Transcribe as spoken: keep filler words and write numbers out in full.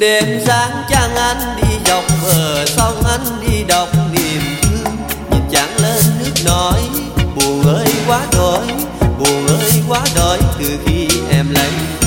Đêm sáng chăng anh đi dọc bờ sông, anh đi đọc niềm thương, nhìn chẳng lên nước nổi. Buồn ơi quá đỗi, buồn ơi quá đỗi, từ khi em lấy